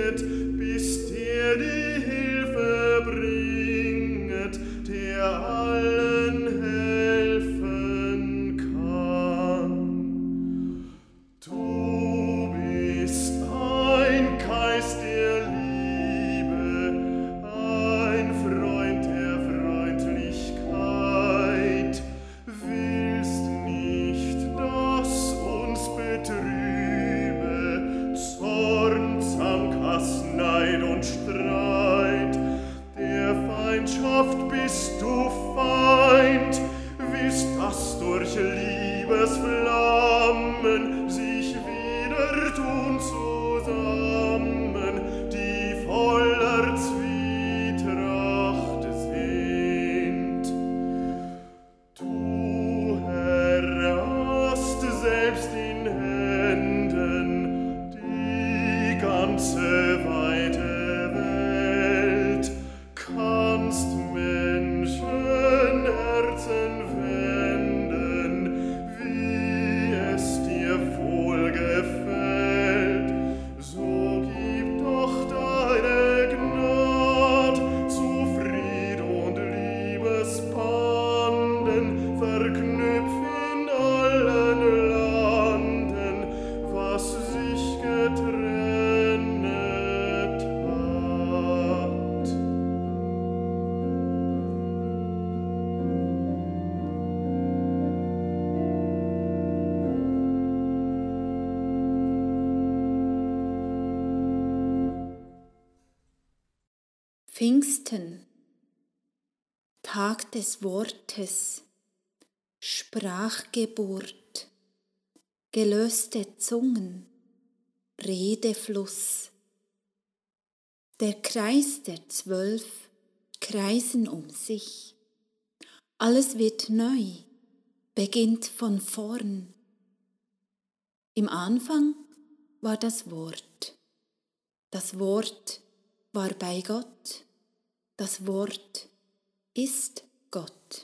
bis der die Hilfe bringet, der allen helfen kann. Du bist ein Geist der Liebe, ein Freund der Freundlichkeit, willst nicht, dass uns betrübe Zorn, Zankhass, Neid und Streit. Der Feindschaft bist du Feind, willst, dass durch Liebesflammen sich wieder tun zusammen, die voller Zwietracht sind. Du, Herr, hast selbst in Händen die ganze weite Welt, kannst Menschenherzen wenden, wie es dir wohlgefällt. So gib doch deine Gnad zu Fried und Liebesbanden, verknüpf in allen Landen, was sich getrennet hat. Pfingsten, Tag des Wortes, Sprachgeburt, gelöste Zungen, Redefluss. Der Kreis der 12 kreisen um sich. Alles wird neu, beginnt von vorn. Im Anfang war das Wort. Das Wort war bei Gott. Das Wort ist Gott.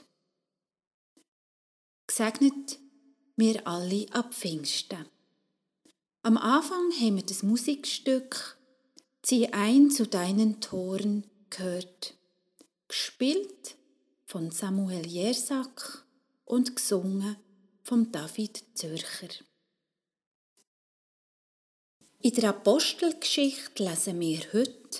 Gesegnet wir alle ab Pfingsten. Am Anfang haben wir das Musikstück «Zieh ein zu deinen Toren» gehört, gespielt von Samuel Jersak und gesungen von David Zürcher. In der Apostelgeschichte lesen wir heute: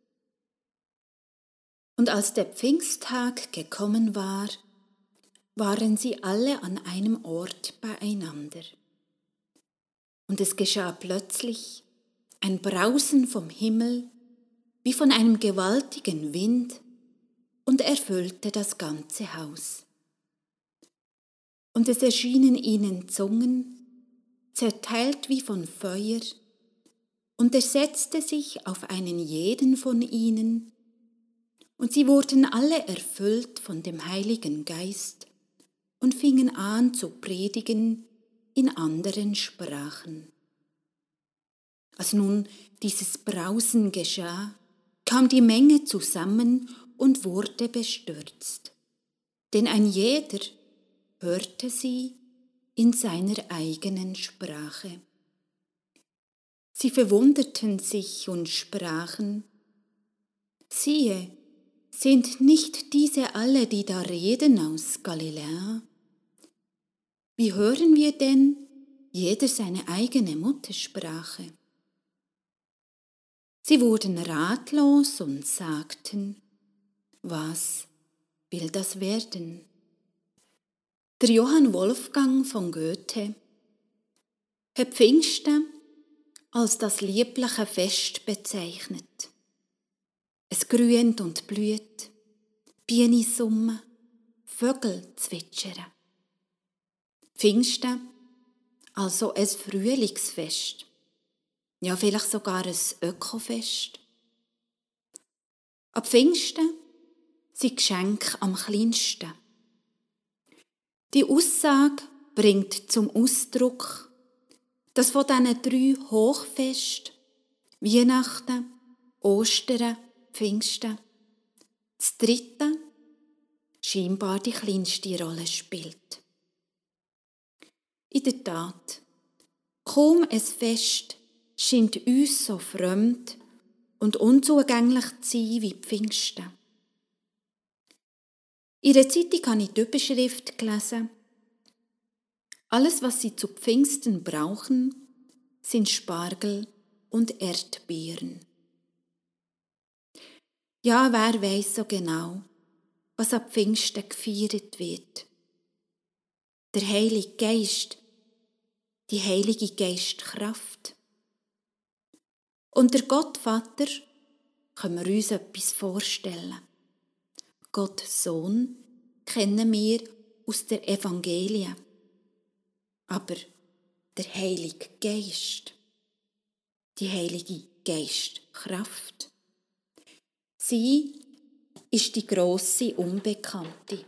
Und als der Pfingsttag gekommen war, waren sie alle an einem Ort beieinander. Und es geschah plötzlich ein Brausen vom Himmel, wie von einem gewaltigen Wind, und erfüllte das ganze Haus. Und es erschienen ihnen Zungen, zerteilt wie von Feuer, und er setzte sich auf einen jeden von ihnen, und sie wurden alle erfüllt von dem Heiligen Geist und fingen an zu predigen in anderen Sprachen. Als nun dieses Brausen geschah, kam die Menge zusammen und wurde bestürzt, denn ein jeder hörte sie in seiner eigenen Sprache. Sie verwunderten sich und sprachen: Siehe, sind nicht diese alle, die da reden, aus Galiläa? Wie hören wir denn jeder seine eigene Muttersprache? Sie wurden ratlos und sagten: Was will das werden? Der Johann Wolfgang von Goethe hat Pfingsten als das liebliche Fest bezeichnet. Es grünt und blüht, Bienen summen, Vögel zwitschern. Pfingsten, also ein Frühlingsfest, ja vielleicht sogar ein Ökofest. Ab Pfingsten sind Geschenke am kleinsten. Die Aussage bringt zum Ausdruck, dass von diesen 3 Hochfesten, Weihnachten, Ostern, Pfingsten, das 3. scheinbar die kleinste Rolle spielt. In der Tat, kaum ein Fest scheint uns so fremd und unzugänglich zu sein wie Pfingsten. In der Zeitung habe ich die Überschrift gelesen: Alles, was Sie zu Pfingsten brauchen, sind Spargel und Erdbeeren. Ja, wer weiss so genau, was ab Pfingsten gefeiert wird. Der Heilige Geist, die Heilige Geistkraft. Und der Gottvater können wir uns etwas vorstellen. Gott Sohn kennen wir aus der Evangelien. Aber der Heilige Geist, die Heilige Geistkraft, sie ist die grosse Unbekannte.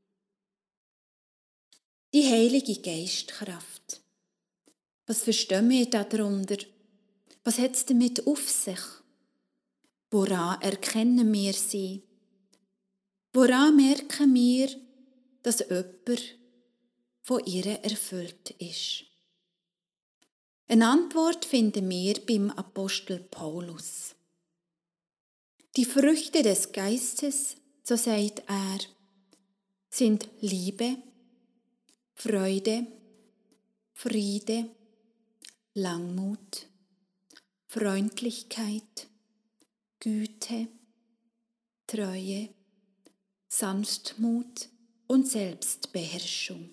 Die Heilige Geistkraft. Was verstehen wir darunter? Was hat es damit auf sich? Woran erkennen wir sie? Woran merken wir, dass jemand von ihr erfüllt ist? Eine Antwort finden wir beim Apostel Paulus. Die Früchte des Geistes, so sagt er, sind Liebe, Freude, Friede, Langmut, Freundlichkeit, Güte, Treue, Sanftmut und Selbstbeherrschung.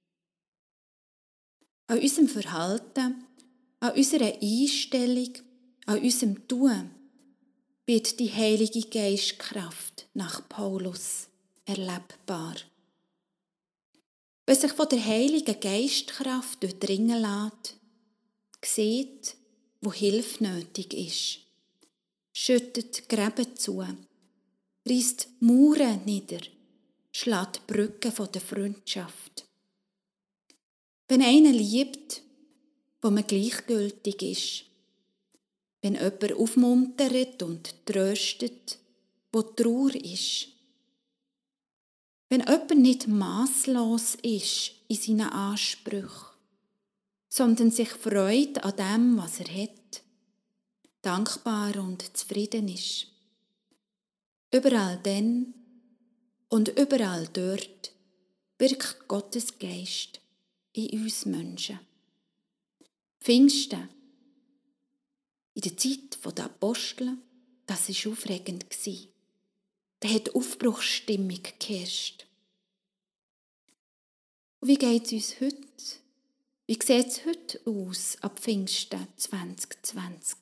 An unserem Verhalten, an unserer Einstellung, an unserem Tun wird die Heilige Geistkraft nach Paulus erlebbar. Wer sich von der Heiligen Geistkraft durchdringen lässt, sieht, wo Hilfe nötig ist, schüttet Gräben zu, reißt Mauern nieder, schlägt Brücken von der Freundschaft. Wenn einer liebt, wo man gleichgültig ist, wenn jemand aufmuntert und tröstet, wo Trauer ist, wenn jemand nicht masslos ist in seinen Ansprüchen, sondern sich freut an dem, was er hat, dankbar und zufrieden ist. Überall dann und überall dort wirkt Gottes Geist in uns Menschen. Pfingsten, in der Zeit der Apostel, das war aufregend. Da hat Aufbruchsstimmung geherrscht. Und wie geht es uns heute? Wie sieht es heute aus, ab Pfingsten 2020?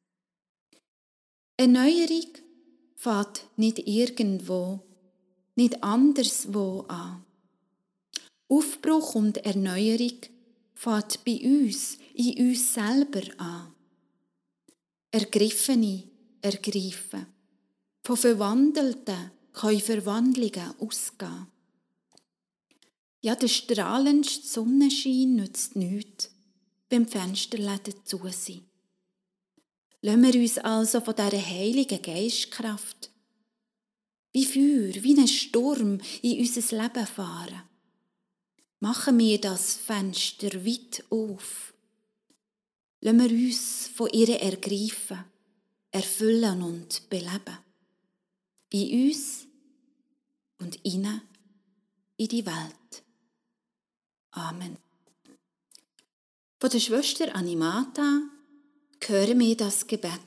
Erneuerung fängt nicht irgendwo, nicht anderswo an. Aufbruch und Erneuerung fängt bei uns, in uns selber an. Ergriffene ergreifen. Von Verwandelten können Verwandlungen ausgehen. Ja, der strahlendste Sonnenschein nützt nichts, wenn die Fensterläden zu sind. Lassen wir uns also von dieser heiligen Geistkraft wie Feuer, wie ein Sturm in unser Leben fahren. Machen wir das Fenster weit auf. Lassen wir uns von ihr ergreifen, erfüllen und beleben. In uns und in die Welt. Amen. Von der Schwester Animata hören wir das Gebet.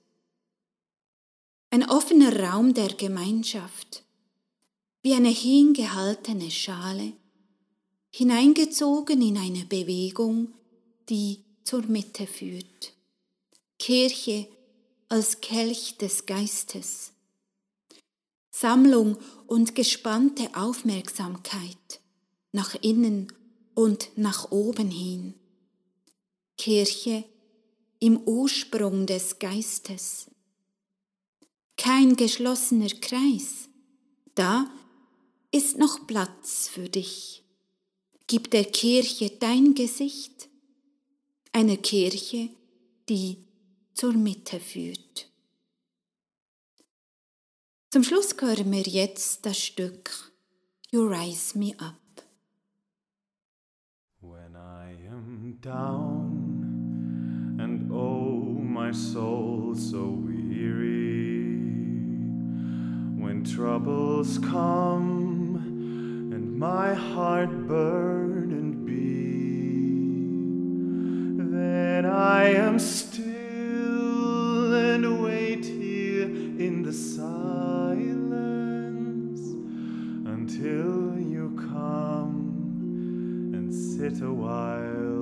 Ein offener Raum der Gemeinschaft, wie eine hingehaltene Schale, hineingezogen in eine Bewegung, die zur Mitte führt. Kirche als Kelch des Geistes. Sammlung und gespannte Aufmerksamkeit nach innen und nach oben hin. Kirche im Ursprung des Geistes. Kein geschlossener Kreis. Da ist noch Platz für dich. Gib der Kirche dein Gesicht. Eine Kirche, die zur Mitte führt. Zum Schluss hören wir jetzt das Stück You Rise Me Up. When I am down and oh my soul so weary troubles come and my heart burn and beat, then I am still and wait here in the silence until you come and sit a while